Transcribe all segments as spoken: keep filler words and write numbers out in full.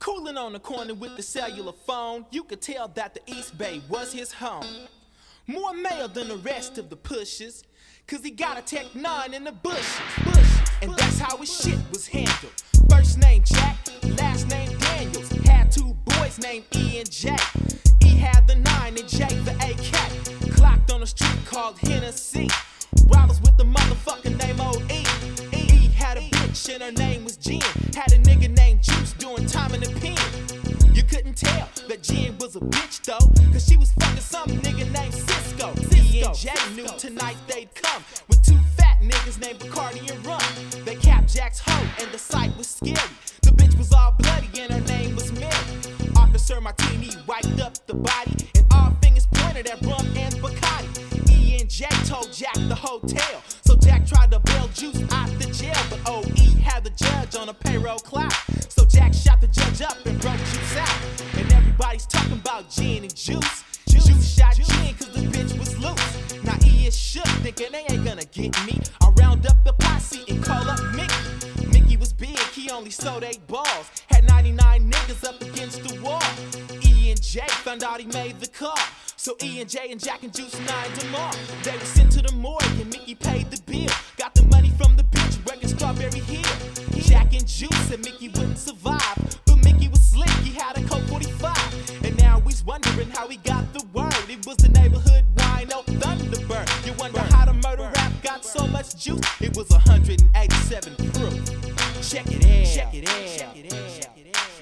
Cooling on the corner with the cellular phone, you could tell that the East Bay was his home. More male than the rest of the pushers, cause he got a Tech nine in the bushes. And that's how his shit was handled. First name Jack, last name Daniels. Had two boys named E and J. E had the nine and J the A K. Clocked on a street called Hennessy. Robbers with the motherfucking name O E. E had a bitch and her name was Jen. Had a nigga named Juice doing time in the pen. You couldn't tell that Jen was a bitch though, cause she was fucking some nigga named Cisco. E and J knew tonight they'd come with two fat niggas named Bacardi and Rum. They capped Jack's hoe and the sight was scary. The bitch was all bloody and her name was Mary. Officer Martini wiped up the body and all fingers pointed at Rum and Bacardi. E and J told Jack the hotel, so Jack tried to bail Juice out the jail, but O E had the judge on a payroll clock. So Jack shot the judge up and broke Juice out. And everybody's talking about Jen and Juice. Juice shot Jen cause the bitch was loose. Now E is shook, thinking they ain't gonna get me. I round up the posse and call up Mickey. Mickey was big, he only sold eight balls. Had ninety-nine niggas up against the wall. E and J found out he made the call. So E and J and Jack and Juice nined them all. They were sent to the morgue and Mickey paid the bill. Got the money from the bitch working Strawberry Hill. Jack and Juice said Mickey wouldn't survive, but Mickey was slick, he had a Colt forty-five. And now he's wondering how he got the word. It was the neighborhood wino Thunderbird. You wonder how the murder rap got so much juice? It was one hundred eighty-seven proof. Check it out. Check it out. Check it out. Check it out.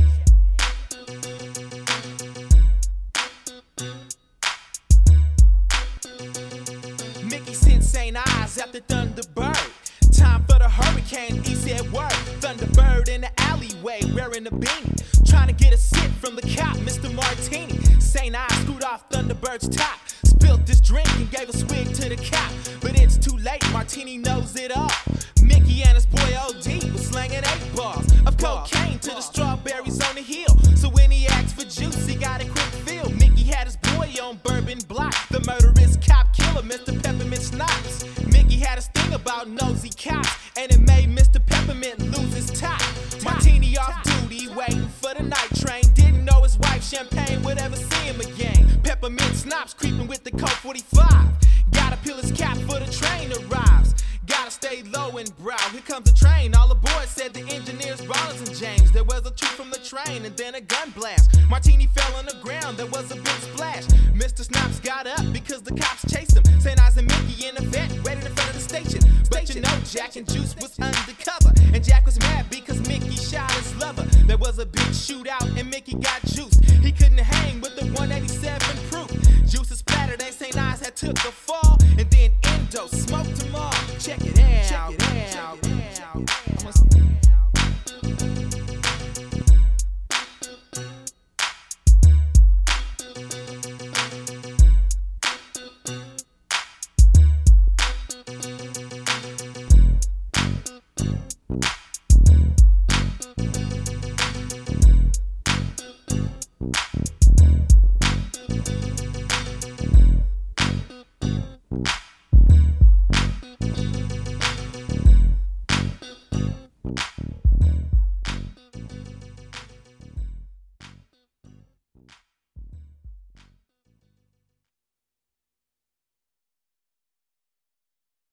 Mickey sent Saint Eyes after Thunderbird. Time for the hurricane, he said word. Thunderbird in the alleyway wearing a beanie, trying to get a sip from the cop, Mister Martini. Saint Eyes screwed off Thunderbird's top, spilled this drink and gave a swig to the cop. But it's too late, Martini knows it all. Mickey and his boy O D was slanging eight balls of cocaine to the strawberries on the hill. So when he asked for juice, he got a quick fill. Mickey had his boy on Bourbon Block, the murderous cop killer, Mister Peppermint Snipes. Mickey had his thing about nosy cops, and it made Mister Peppermint lose his top. Martini off duty, waiting for the night train. Didn't know his wife Champagne would ever see him again. Peppermint Snipes creeping with the Colt forty-five. Gotta peel his cap for the train arrives. Gotta stay low and brow. Here comes the train. All aboard said the engineers, Rollins and James. There was a toot from the train and then a gun blast. Martini fell on the ground. There was a big splash. Mister Snipes got up because the cops chased him. Saint Eyes and Mickey in the vet, waiting in front of the station. But you know Jack and Juice was undercover, and Jack was mad because Mickey shot his lover. There was a big shootout and Mickey got Juice. He couldn't hang with the one eighty-seven proof. Juice is splattered and Saint Eyes had took a fall, and then Endo smoked them all. Check it out. Check it out. Check it out. Check it out.